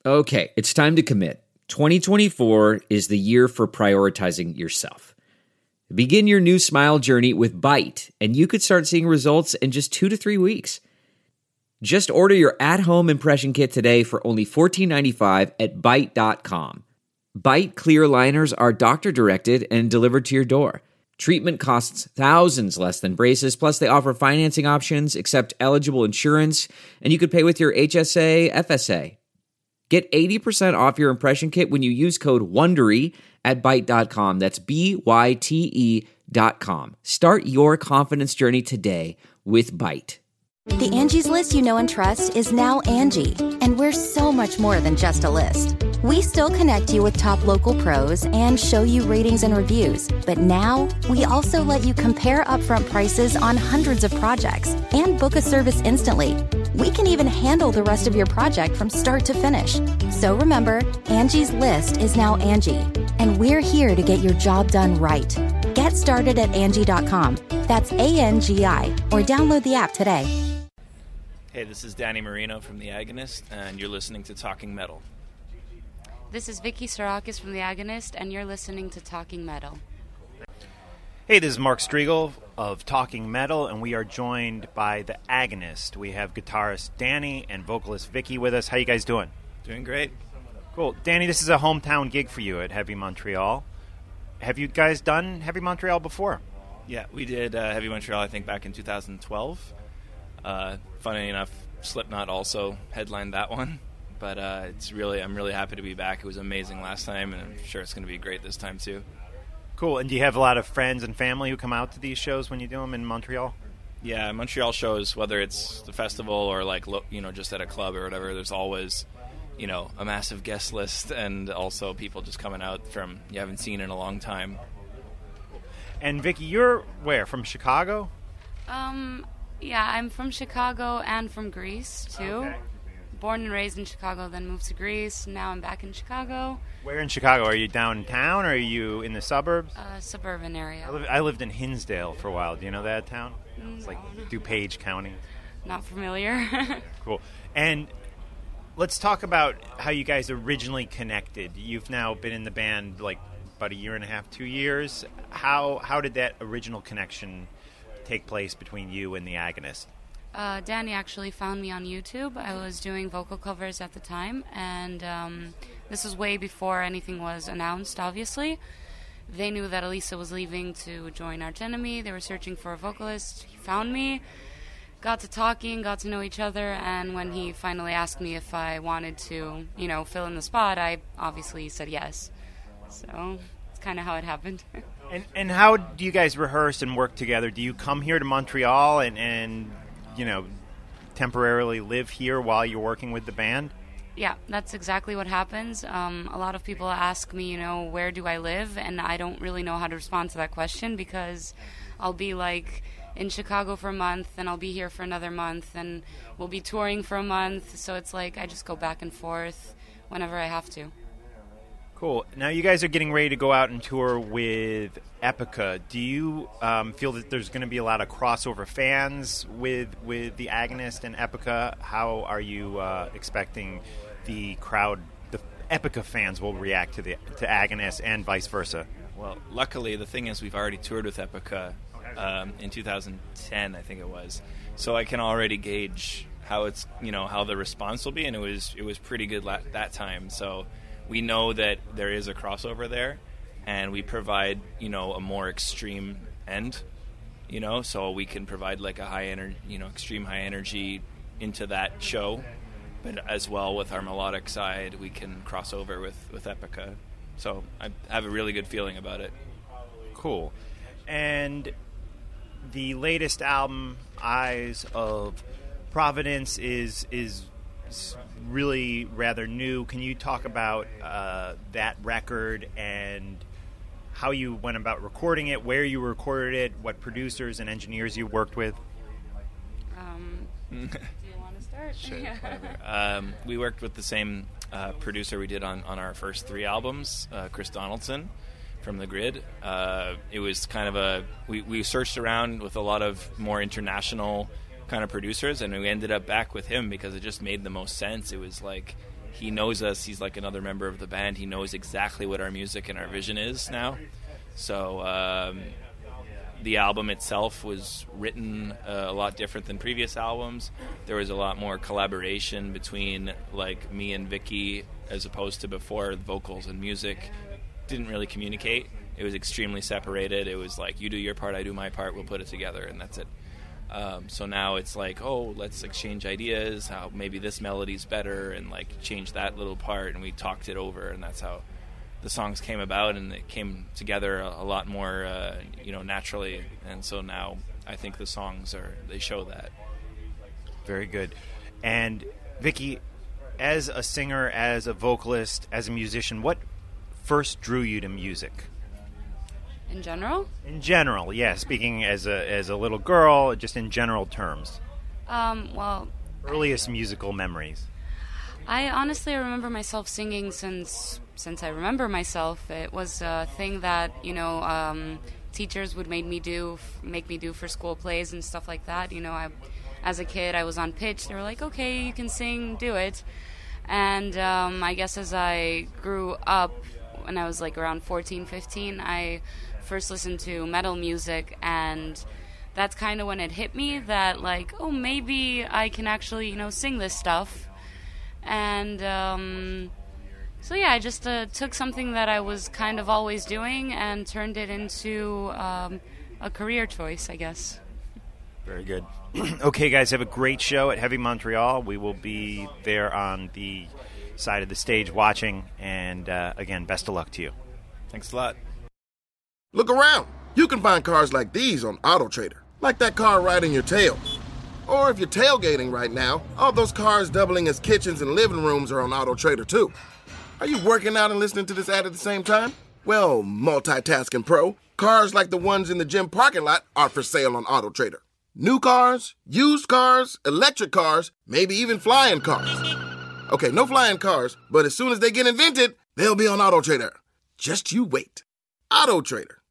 Okay, it's time to commit. 2024 is the year for prioritizing yourself. Begin your new smile journey with Byte, and you could start seeing results in just 2 to 3 weeks. Just order your at-home impression kit today for only $14.95 at Byte.com. Byte clear liners are doctor-directed and delivered to your door. Treatment costs thousands less than braces, plus they offer financing options, accept eligible insurance, and you could pay with your HSA, FSA. Get 80% off your impression kit when you use code WONDERY at Byte.com. That's BYTE.com. Start your confidence journey today with Byte. The Angie's List you know and trust is now Angie, and we're so much more than just a list. We still connect you with top local pros and show you ratings and reviews, but now we also let you compare upfront prices on hundreds of projects and book a service instantly. We can even handle the rest of your project from start to finish. So remember, Angie's List is now Angie, and we're here to get your job done right. Get started at Angie.com. That's ANGI, or download the app today. Hey, this is Danny Marino from The Agonist, and you're listening to Talking Metal. This is Vicky Sarakis from The Agonist, and you're listening to Talking Metal. Hey, this is Mark Striegel of Talking Metal, and we are joined by The Agonist. We have guitarist Danny and vocalist Vicky with us. How you guys doing? Doing great. Cool. Danny, this is a hometown gig for you at Heavy Montreal. Have you guys done Heavy Montreal before? Yeah, we did Heavy Montreal, I think, back in 2012. Funny enough, Slipknot also headlined that one. But I'm really happy to be back. It was amazing last time, and I'm sure it's going to be great this time too. Cool. And do you have a lot of friends and family who come out to these shows when you do them in Montreal? Yeah, Montreal shows, whether it's the festival or just at a club or whatever, there's always, a massive guest list, and also people just coming out from you haven't seen in a long time. And Vicky, you're where? From Chicago? Yeah, I'm from Chicago and from Greece too. Okay. Born and raised in Chicago, then moved to Greece. Now I'm back in Chicago. Where in Chicago? Are you downtown, or are you in the suburbs? Suburban area. I lived in Hinsdale for a while. Do you know that town? It's like DuPage County. Not familiar. Cool. And let's talk about how you guys originally connected. You've now been in the band like about a year and a half, 2 years. How did that original connection take place between you and The Agonist? Danny actually found me on YouTube. I was doing vocal covers at the time, and this was way before anything was announced, obviously. They knew that Elisa was leaving to join Arch Enemy. They were searching for a vocalist. He found me, got to talking, got to know each other, and when he finally asked me if I wanted to, fill in the spot, I obviously said yes. So it's kind of how it happened. And how do you guys rehearse and work together? Do you come here to Montreal and temporarily live here while you're working with the band? Yeah, that's exactly what happens. A lot of people ask me, where do I live? And I don't really know how to respond to that question because I'll be like in Chicago for a month, and I'll be here for another month, and we'll be touring for a month. So it's like I just go back and forth whenever I have to. Cool. Now you guys are getting ready to go out and tour with Epica. Do you feel that there's going to be a lot of crossover fans with The Agonist and Epica? How are you expecting the crowd, the Epica fans, will react to Agonist and vice versa? Well, luckily, the thing is we've already toured with Epica in 2010, I think it was. So I can already gauge how it's, how the response will be, and it was pretty good that time. So we know that there is a crossover there, and we provide, a more extreme end, so we can provide like a high energy, extreme high energy into that show, but as well with our melodic side, we can cross over with Epica. So I have a really good feeling about it. Cool. And the latest album, Eyes of Providence, is really rather new. Can you talk about that record and how you went about recording it, where you recorded it, what producers and engineers you worked with? Do you want to start? Sure. We worked with the same producer we did on our first 3 albums, Chris Donaldson from The Grid. It was kind of we searched around with a lot of more international kind of producers, and we ended up back with him because it just made the most sense. It was like he knows us. He's like another member of the band. He knows exactly what our music and our vision is now. So the album itself was written a lot different than previous albums. There was a lot more collaboration between like me and Vicky, as opposed to before. The vocals and music didn't really communicate. It was extremely separated. It was like, you do your part, I do my part, we'll put it together, and that's it. So now it's like, oh, let's exchange ideas, how maybe this melody's better, and like change that little part, and we talked it over, and that's how the songs came about, and it came together a lot more, naturally. And so now I think the songs they show that. Very good. And Vicky, as a singer, as a vocalist, as a musician, what first drew you to music? In general? In general, yeah. Speaking as a little girl, just in general terms. Earliest musical memories. I honestly remember myself singing since I remember myself. It was a thing that teachers would make me do for school plays and stuff like that. As a kid, I was on pitch. They were like, "Okay, you can sing, do it." And I guess as I grew up, when I was like around 14, 15, I first listened to metal music, and that's kind of when it hit me that like, oh, maybe I can actually sing this stuff. And so yeah, I just took something that I was kind of always doing and turned it into a career choice, I guess. Very good. Okay, guys, have a great show at Heavy Montreal. We will be there on the side of the stage watching, and again, best of luck to you. Thanks a lot. Look around. You can find cars like these on AutoTrader, like that car riding your tail. Or if you're tailgating right now, all those cars doubling as kitchens and living rooms are on AutoTrader too. Are you working out and listening to this ad at the same time? Well, multitasking pro, cars like the ones in the gym parking lot are for sale on AutoTrader. New cars, used cars, electric cars, maybe even flying cars. Okay, no flying cars, but as soon as they get invented, they'll be on AutoTrader. Just you wait. AutoTrader.